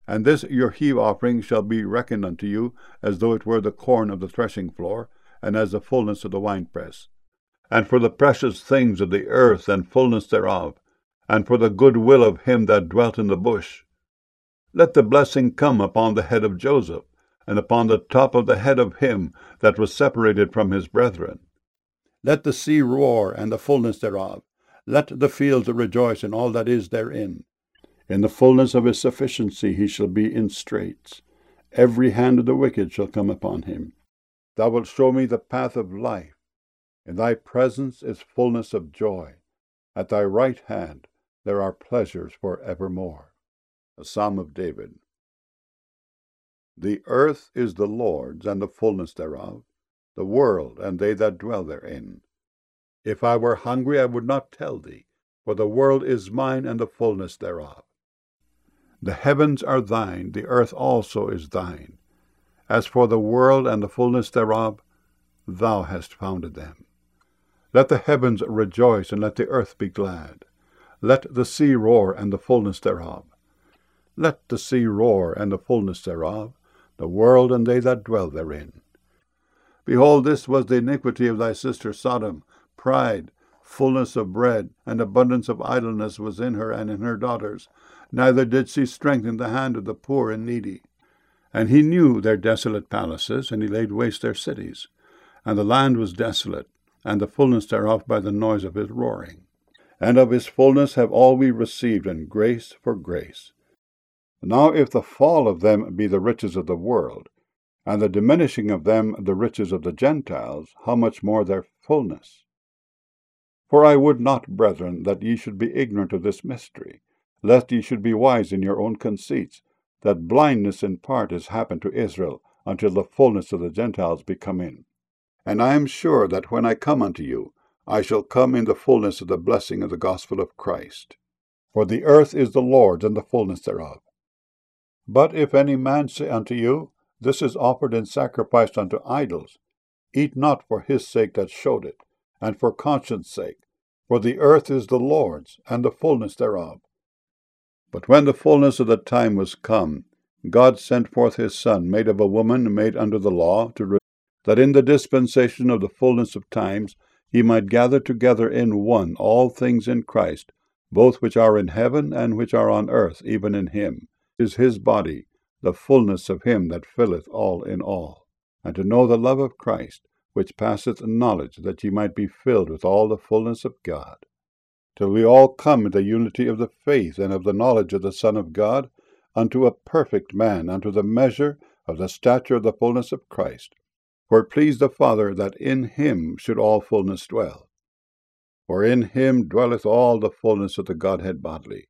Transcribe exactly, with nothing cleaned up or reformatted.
And this your heave offering shall be reckoned unto you, as though it were the corn of the threshing floor, and as the fullness of the winepress. And for the precious things of the earth and fullness thereof, and for the good will of him that dwelt in the bush, let the blessing come upon the head of Joseph, and upon the top of the head of him that was separated from his brethren. Let the sea roar, and the fullness thereof. Let the fields rejoice, and all that is therein. In the fullness of his sufficiency he shall be in straits. Every hand of the wicked shall come upon him. Thou wilt show me the path of life. In thy presence is fullness of joy. At thy right hand there are pleasures for evermore. A Psalm of David. The earth is the Lord's, and the fullness thereof, the world, and they that dwell therein. If I were hungry, I would not tell thee, for the world is mine, and the fullness thereof. The heavens are thine, the earth also is thine. As for the world and the fullness thereof, thou hast founded them. Let the heavens rejoice, and let the earth be glad. Let the sea roar, and the fullness thereof. Let the sea roar, and the fullness thereof, the world and they that dwell therein. Behold, this was the iniquity of thy sister Sodom. Pride, fullness of bread, and abundance of idleness was in her and in her daughters. Neither did she strengthen the hand of the poor and needy. And he knew their desolate palaces, and he laid waste their cities. And the land was desolate, and the fullness thereof by the noise of his roaring. And of his fullness have all we received, and grace for grace. Now if the fall of them be the riches of the world, and the diminishing of them the riches of the Gentiles, how much more their fullness? For I would not, brethren, that ye should be ignorant of this mystery, lest ye should be wise in your own conceits, that blindness in part is happened to Israel, until the fullness of the Gentiles be come in. And I am sure that when I come unto you, I shall come in the fullness of the blessing of the gospel of Christ. For the earth is the Lord's, and the fullness thereof. But if any man say unto you, This is offered and sacrificed unto idols, eat not for his sake that showed it, and for conscience sake, for the earth is the Lord's, and the fullness thereof. But when the fullness of the time was come, God sent forth his Son, made of a woman, made under the law, to re- that in the dispensation of the fullness of times he might gather together in one all things in Christ, both which are in heaven and which are on earth, even in him, is his body, the fullness of him that filleth all in all. And to know the love of Christ, which passeth knowledge, that ye might be filled with all the fullness of God. Till we all come in the unity of the faith and of the knowledge of the Son of God, unto a perfect man, unto the measure of the stature of the fullness of Christ. For it pleased the Father that in him should all fullness dwell. For in him dwelleth all the fullness of the Godhead bodily.